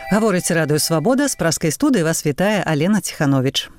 Гаворыць радыё «Свабода», з праскай студыі вас вітае Алена Ціхановіч.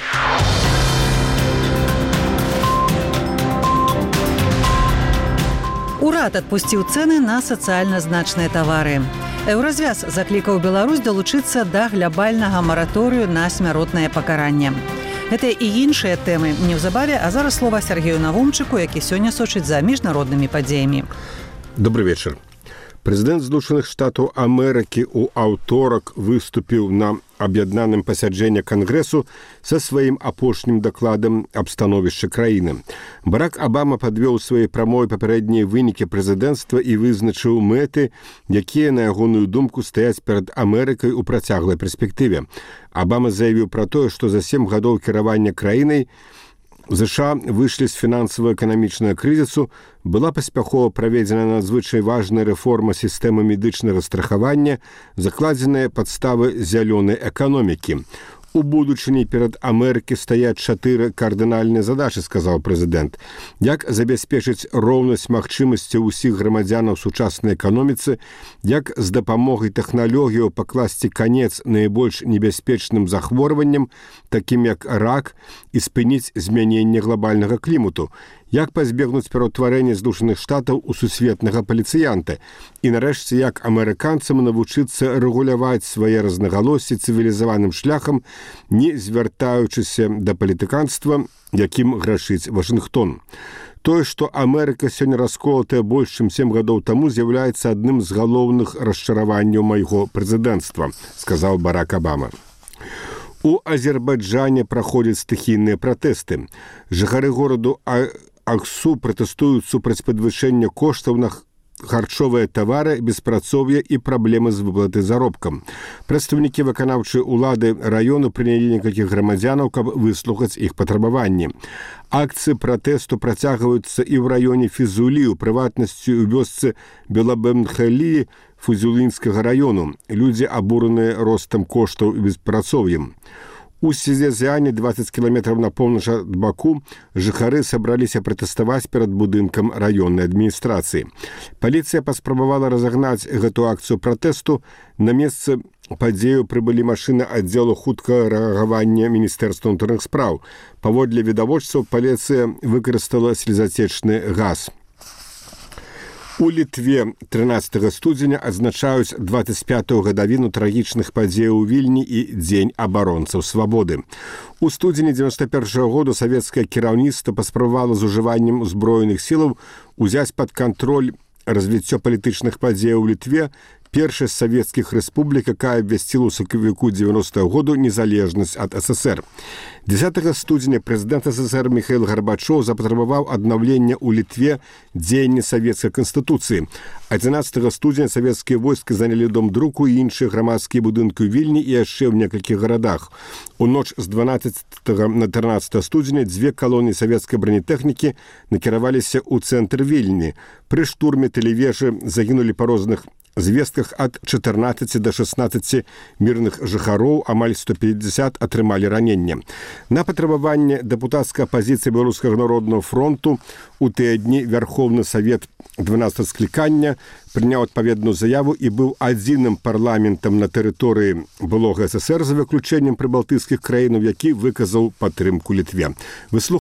Урад адпусціў цэны на сацыяльна значныя тавары. Еўразвяз заклікаў Беларусь далучыцца да глябальнага мараторыю на смяротнае пакаранне. Гэта і іншыя тэмы неўзабаве, а зараз слова Сергею Навумчыку, які сёння сочыць за міжнароднымі падзеямі. Добрый вечер. Прэзідэнт Злучаных Штатаў Амерыкі ў аўторак выступіў на аб'яднаным пасяджэнні Кангрэсу са сваім апошнім дакладам аб становішчы краіны. Барак Абама падвёў свае прамой папярэднія вынікі прэзідэнцтва і вызначыў мэты, якія, на ягоную думку, стаяць перад Амерыкай у працяглай перспектыве. Абама заявіў пра тое, што за 7 гадоў кіравання краінай ЗША выйшлі з фінансава-эканамічнага крызісу, была паспяхова праведзена надзвычай важная рэформа сістэмы медычнага страхавання, закладзеныя падставы зялёнай эканомікі. У будучыні перад Амерыкай стаяць 4 кардынальныя задачы, сказаў прэзідэнт. Як забяспечыць роўнасць магчымасцяў усіх грамадзянаў сучаснай эканоміцы, як з дапамогай тэхналогіяў пакласці канец найбольш небяспечным захворванням, такім як рак, і спыніць змяненне глобальнага клімату, як пазбегнуць пераўтварэння Злучаных Штатаў у сусветнага паліцыянта і, нарэшце, як амерыканцам навучыцца рэгуляваць свае рознагалоссі цывілізаваным шляхам, не звяртаючыся да палітыканства, якім грашыць Вашынгтон. Тое, што Амерыка сёння расколатая больш, чым 7 гадоў таму, з'яўляецца адным з галоўных расчараванняў майго прэзідэнцтва, сказаў Барак Абама. У Азербайджане праходзяць стыхійныя пратэсты. Жыхары гораду Аксу пратэстуюць супраць падвышэння коштаў на харчовыя тавары, беспрацоўя і праблемы з выплаты заробкам. Прадстаўнікі выканаўчай улады раёну прынялі некалькіх грамадзянаў, каб выслухаць іх патрабаванні. Акцыі пратэсту працягваюцца і ў раёне Фізулі, у прыватнасці ў вёсцы Белабемхалі Фузулінскага раёну. Людзі абураныя ростам коштаў і беспрацоўем. У Сізязяне, 20 кіламетраў на поўнач ад Баку, жыхары сабраліся пратэставаць перад будынкам раённай адміністрацыі. Паліцыя паспрабавала разагнаць гэту акцыю пратэсту. На месцы падзею прыбылі машыны аддзелу хуткага рэагавання Міністэрства ўнутраных спраў. Паводле відавочцаў, паліцыя выкарыстала слезацечны газ. У Літве 13 студзеня адзначаюць 25-ю гадавіну трагічных падзеяў у Вільні і Дзень абаронцаў свабоды. У студзені 91-го году савецкае кіраўніцтва паспрабавала з ужываннем узброеных сілаў узяць пад кантроль развіццё палітычных падзеяў у Літве, першая з савецкіх рэспублік, якая абвясціла ў сакавіку 90-го году незалежнасць ад СССР. 10 студзеня прэзідэнт СССР Міхаіл Гарбачоў запатрабаваў аднаўлення ў Літве дзеяння савецкай канстытуцыі. 11 студзеня савецкія войскі занялі дом друку і іншыя грамадскія будынкі ў Вільні і яшчэ ў некалькіх гарадах. У ноч з 12 на 13 студзеня 2 калоніі савецкай бронетэхнікі накіраваліся ў цэнтр Вільні. Пры штурме тэлевежы загінулі па розных звестках ад 14 до 16 мірных жыхароў, амаль 150 атрымалі раненне. На патрабаванне дэпутацкай апазіцыі Беларускага народнага фронту у тыя дні Вярхоўны Савет 12 склікання прыняў адпаведную заяву і быў адзіным парламентам на тэрыторыі былога СССР за выключэннем прыбалтыйскіх краінаў, які выказаў падтрымку Літве.